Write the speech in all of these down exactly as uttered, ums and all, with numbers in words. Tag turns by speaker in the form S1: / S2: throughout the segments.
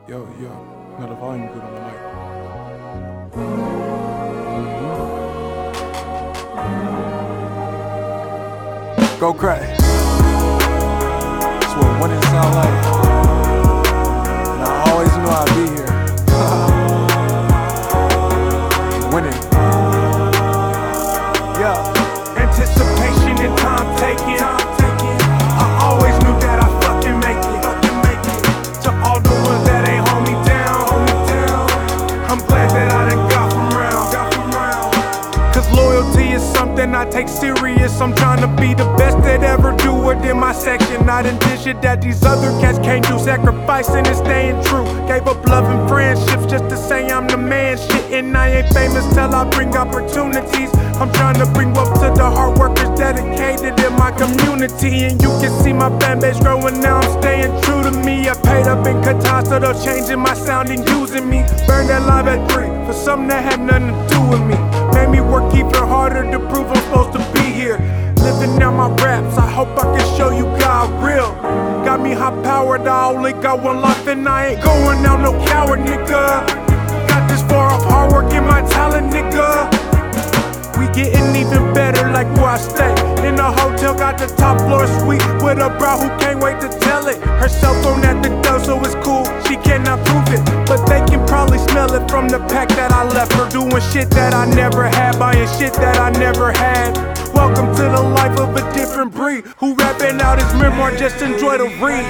S1: Yo, yo, no, the volume good on the mic. Mm-hmm. Go crack. That's what winning sound like. And I always knew I'd be here. Winning.
S2: Yeah. Anticipation and time taking. I always knew that I fucking make it. To all the ones that ain't hold me down, I'm glad that I done got from round. Cause loyalty is something I take serious. I'm trying to be the best that ever do it in my section. I done did shit that these other cats can't do. Sacrificing and staying true. Gave up love and friendships just to say I'm the man. Shit, and I ain't famous till I bring opportunities. I'm trying to bring wealth to the hard workers dedicated in my community. And you can see my fan base growing now, I'm staying true to me. I paid up in Qatar, so they're changing my sound and using me. Burned that live at three for something that had nothing to do with me. Made me work even harder to prove I'm supposed to be here. Living out my raps, I hope I can show you God real. Got me high powered, I only got one life and I ain't going out no coward, nigga. Got this far off hard work and my talent, nigga. We getting even better like where I stay. In a hotel, got the top floor suite with a bro who can't wait to tell it. Her cell phone at the door, so it's cool, she cannot prove it. But they can probably smell it from the pack that I left her. Doing shit that I never had, buying shit that I never had. Welcome to the life of a different breed. Who rapping out his memoir, just enjoy the read.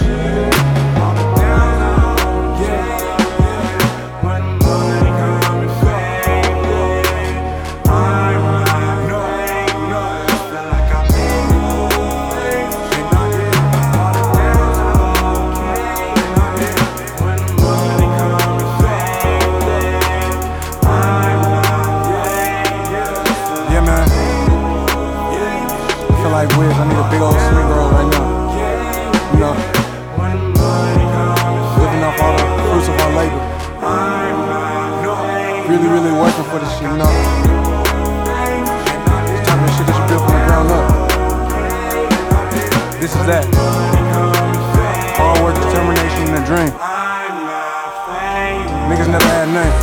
S1: Like Wiz, I need a big old sweet girl right now. You know, living off all the fruits of our labor. Really, really working for this shit, you know. This type of shit that you built from the ground up. This is that. Hard work, determination, and a dream. Niggas never had nothing.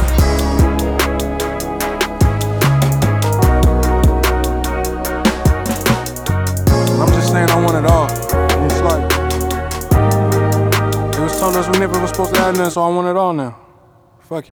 S1: Saying I want it all. And it's like, it was told us we never was supposed to have nothing, so I want it all now. Fuck it.